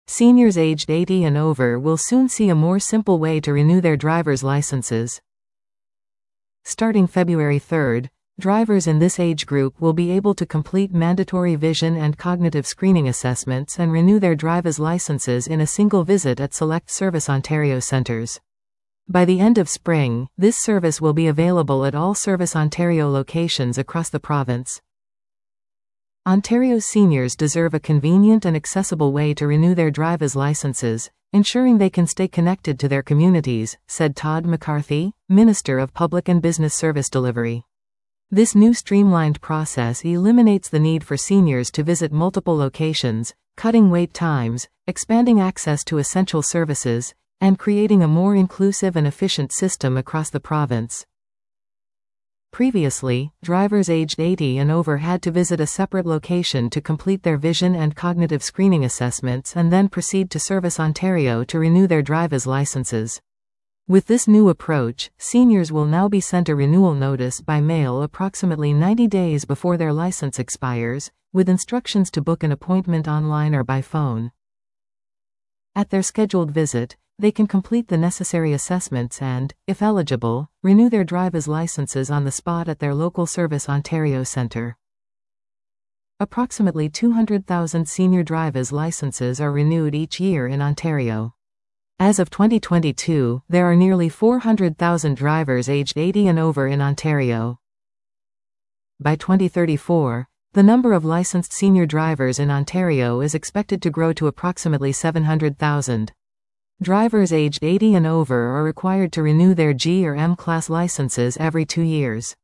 Seniors aged 80 and over will soon see a more simple way to renew their driver's licenses. Starting February 3, drivers in this age group will be able to complete mandatory vision and cognitive screening assessments and renew their driver's licenses in a single visit at select Service Ontario centres. By the end of spring, this service will be available at all Service Ontario locations across the province. Ontario's seniors deserve a convenient and accessible way to renew their driver's licenses, ensuring they can stay connected to their communities, said Todd McCarthy, Minister of Public and Business Service Delivery. This new streamlined process eliminates the need for seniors to visit multiple locations, cutting wait times, expanding access to essential services, and creating a more inclusive and efficient system across the province. Previously, drivers aged 80 and over had to visit a separate location to complete their vision and cognitive screening assessments and then proceed to Service Ontario to renew their driver's licenses. With this new approach, seniors will now be sent a renewal notice by mail approximately 90 days before their license expires, with instructions to book an appointment online or by phone. At their scheduled visit, they can complete the necessary assessments and, if eligible, renew their driver's licenses on the spot at their local Service Ontario centre. Approximately 200,000 senior driver's licenses are renewed each year in Ontario. As of 2022, there are nearly 400,000 drivers aged 80 and over in Ontario. By 2034, the number of licensed senior drivers in Ontario is expected to grow to approximately 700,000. Drivers aged 80 and over are required to renew their G or M class licenses every 2 years.